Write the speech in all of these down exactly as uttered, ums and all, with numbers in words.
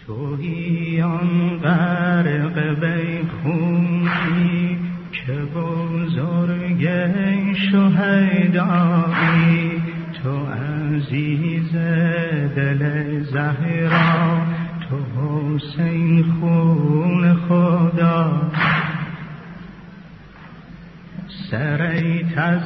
تویی آن غرق بیخونی که بزرگ شهدایی، تو عزیز دل زهرا، تو حسین خون خدا. سریت از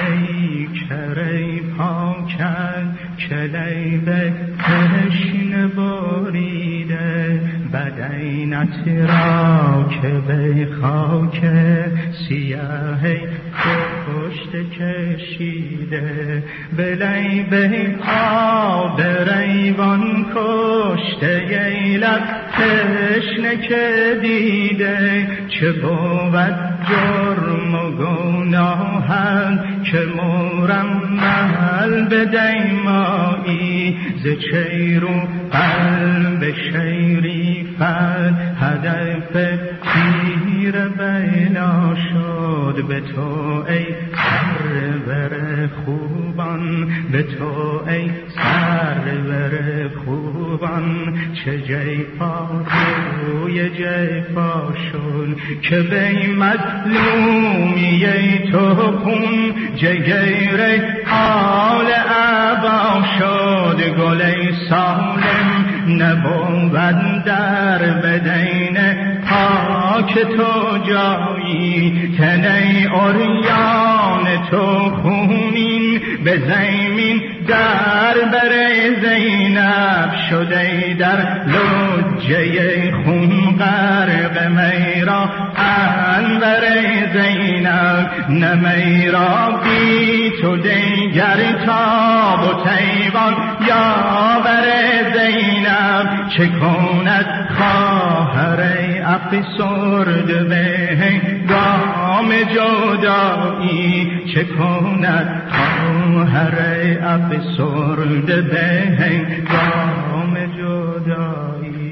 پیکر پاکت کلی به تشنه بریده، بدینت را که به خاک سیاه پشت کشیده، بلی به آب ریوان کشته ییلت تشنه که دیده، چه بود جرم و گناهم که مرمل به دیمایی، ز چیرو قلب شیری فد هدف تیر بلا شد. به تو ای سرور خوبان، به تو ای سرور خوبان، چه جیفا روی جیفا شد که بی مظلومی تو خون جگر حال عبا شد. گل سالم نبود در بدین پاک تو جایی، تنی اوریان تو خونین به زمین در بر زینب شده، در لجه خون غرق میرا انور زینب. نه میرا بی تو دیگر تاب و تیوان یا بر زینب، چه کند خواهر افسرد به هنگام جدایی، چه کند خواهر افسرد به هنگام جدایی.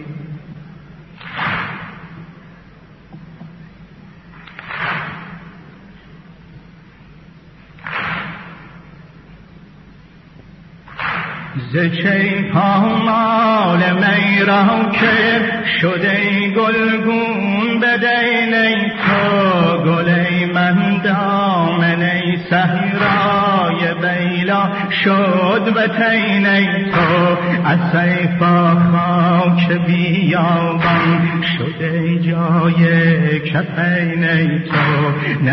ز چه پامال میرا که شده گلگون بدین تو، گلی من دامنی صحرای بیلا شد و تین تو، از سیفا خاک بیابان شده جای کفین تو، نه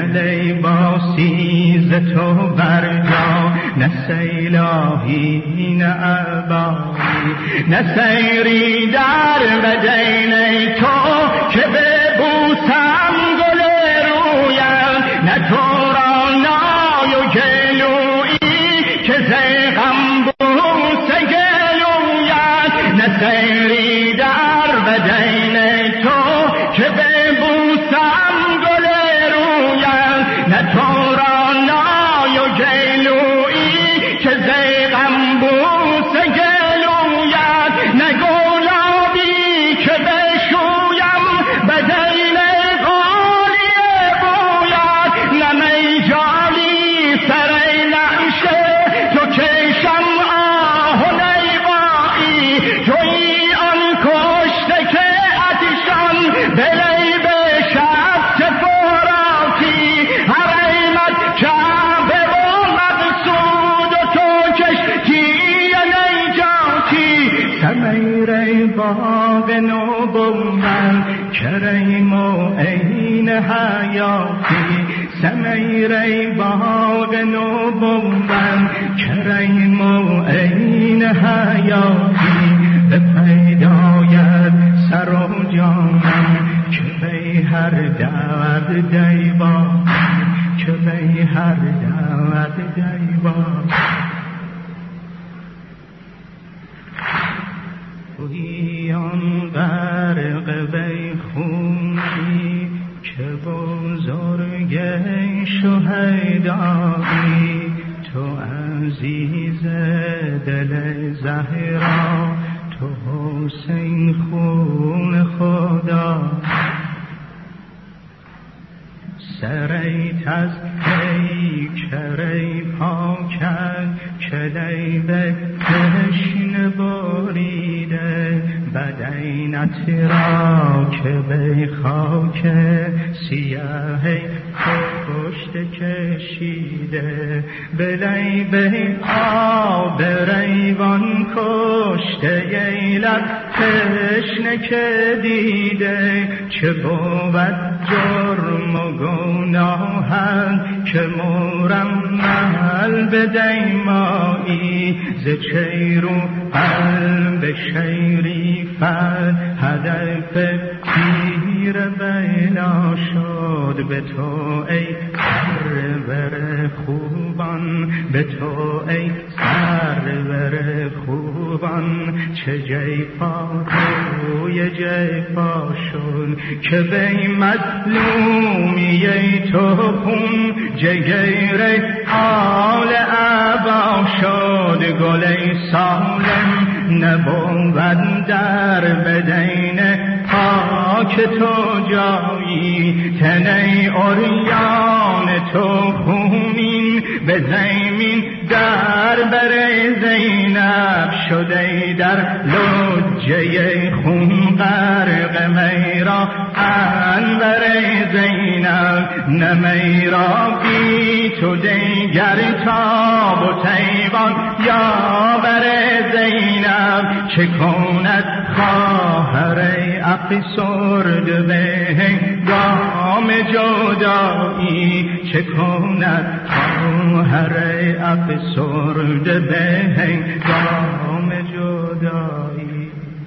لیباسی ز تو برجا، نه سیلاهی نه عبایی، نه سیری در بدین تو که ببوسم گل رویم، نه تو را نای و گلویی که زیغم بوس گلویم، نه سیری در بدین تو که ببوسم گل رویم، نه تو را نای و گلویی که زیغم بوس گلویم، نه گلابی که بشویم بدین غالی بوید، نه میجالی سر نعشه تو کشم آه و نیبایی، تویی آن کشته که اتشان بلی به شب فراتی، حریمت کعبه و مقصود و تو کشتی نیجاتی، سمیر باغ نبوت کریم و عین حیاتی، سمیر باغ نبوت کریم و عین حیاتی، به پیدایت سر و جانم که بی هر درد دیوان، که بی هر درد دیوان. تویی آن غرق بیخونی که بزرگ شهدایی، تو عزیز دل زهرا، تو حسین خون خدا. سریت از پیکر پاکت کلی به تشنه بریده، بدینت را که به خاک سیاه پشت کشیده بلی به آب ریوان کشته ییلت تشنه که دیده چه بود جرم و گناهند که مرمل به دیمایی ز چیرو قلب شیری فر هدف تیر بلا شد به تو ای سرور خوبان به تو ای سرور خوبان چه جیفا روی جیفا شد که بی مظلومی تو خون جگر آل عبا شد گل سالم نبود در بدین پاک تو جایی تنی اوریان تو خونین به زمین در بر زینب شده در لجه خون غرق میرا انور زینب نمیرا بی تو دیگر تاب و تیوان یا بر زینب چه کند خواهر افسرد به هنگام جدایی چه کند خواهر افسرد به هنگام جدایی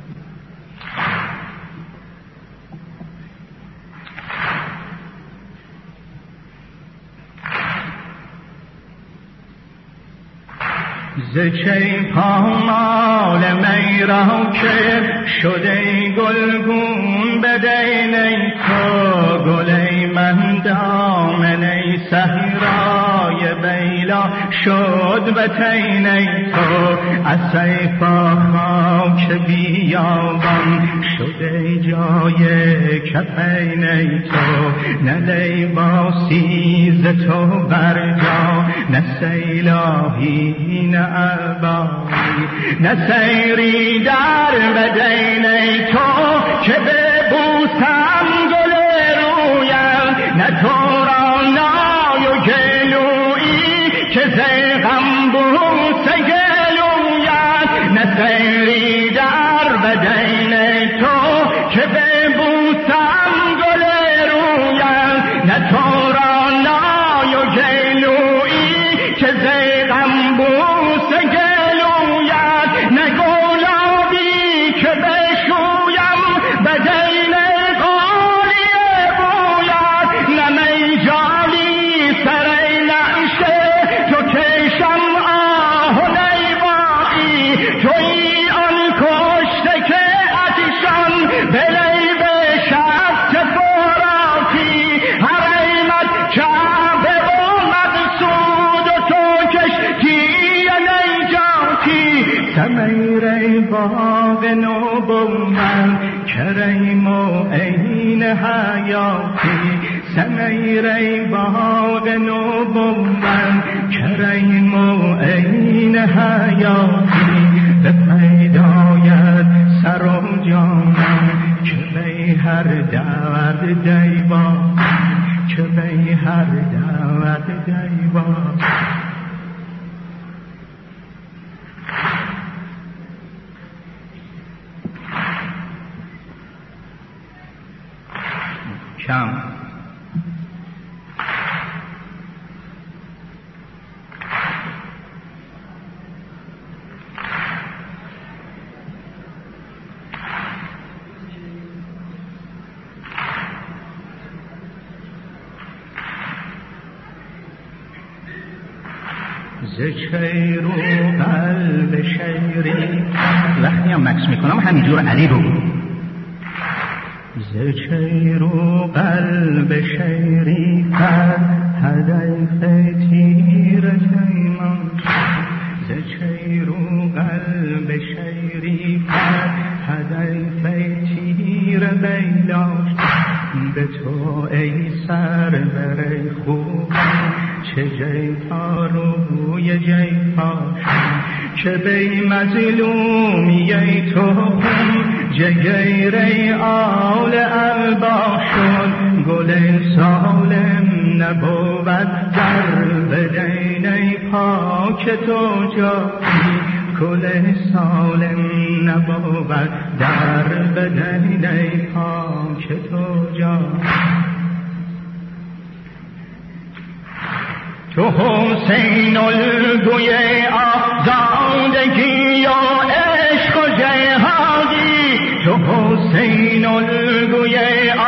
ز چه پامال میرا که شده گلگون بدین ای تو گلی من دامنی صحرای بیلا شد و تین ای تو از سیفا خاک بیابان شده جای کفین ای تو نه لیباسی ز تو برجا نه سیلاهی نه عبایی نه سیری در بدین ای تو که ببوسم گل رویم نه تو را نای و گلویی که زیغم بوس گلویم نه سیری در بدین ای تو که ببوسم گل رویم نه تو را نای و گلویی که زیغم بوس گلویم نه گلابی که بشویم بدین قالی بویم نه میجالی سر نعشه تو کشم آه و نیبایی تویی آن کشته که اتشان بلی به شخص فراتی حریمت کعبه و مقصود و تو کشتی نیجاتی سمیر باغ نبوت کریم و عین حیاتی سمیر باغ نبوت کریم و عین حیاتی به پیدایت سر و جانم که بی هر دعوت دیبا که بی هر دعوت دیبا کم ز چیرو قلب شیری وقتی هم مکس میکنم همینجور علی رو ز چیرو قلب شیری فر هدف تیر پیمان ز چیرو قلب شیری فر هدف تیر بیلاش به تو ای سرور خوب چه جیفا روی جیفا چه بی مظلومی ای تو خون جگیره آل البا شد گل سالم نبود در بدین پاک تو جایی گل سالم نبود در بدین پاک تو جایی تو حسین الگوی آزادگی و عشق و جهادی تو حسین الگوی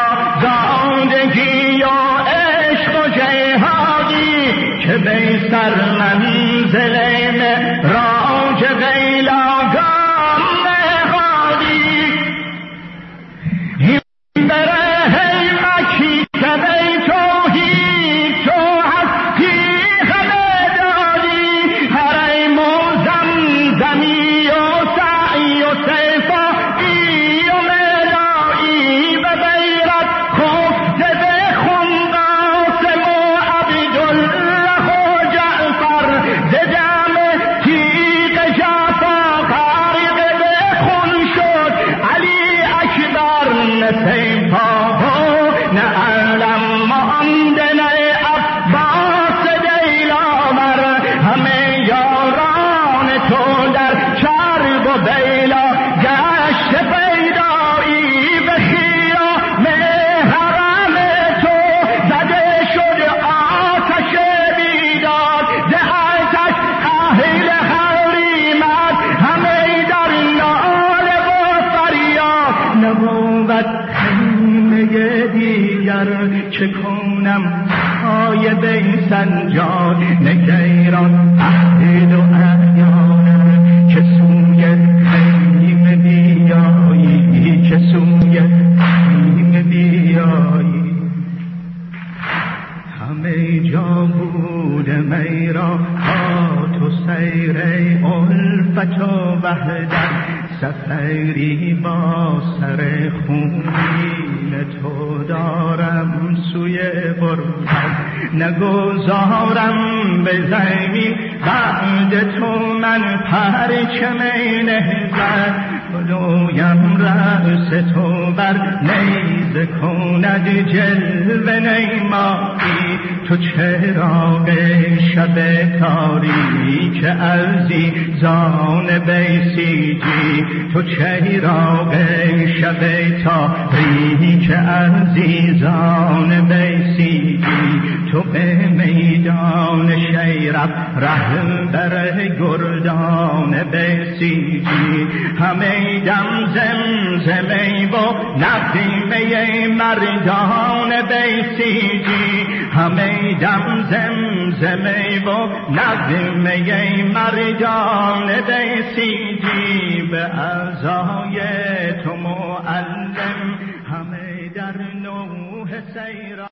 آزادگی و عشق و جهادی که به سر منزل معراج ویلاگان نهادی این بره مکی که بی توحید تو هستی همه دادی حریم و زمزمی و سعی و صفایی و ملایی و بیرت خفته به خون قاسم و عبدالله و جعفر ز دم تیغ جعفر غرق به خون شد علی اکبر نه سیفا و نه علم مانده نه عباس دیلامر همه یاران تو در چرب و بیلا گشت پیدایی به خیام حرم تو زده شد آتش بیداد ز آتش اهل حریمت همه در ناله و فریاد نبود خیمه دیگر چه کنم پای بی سنجاد نگیران عهد و احیانم که سوی خیمه بیایی که سوی خیمه بیایی همه جا بود میرا تو سیر الفت و وحدت سفری با سر خونین تو دارم سوی غربت نگذارم به زمین بعد تو من پرچم نهضت بلویم رأس تو بر نیزه کند جلوه نیمایی تو چراغ شب تاریک عزیزان بیسیجی تو چراغ شب تاریک عزیزان بیسیجی تو به میدان شیرف رهبر گردان بیسیجی همه دم زمزمه و نغمه مردان بیسیجی همه دم زمزمه و نغمه مردان بیسیجی به اعضای تو معلم همه در نوح سیران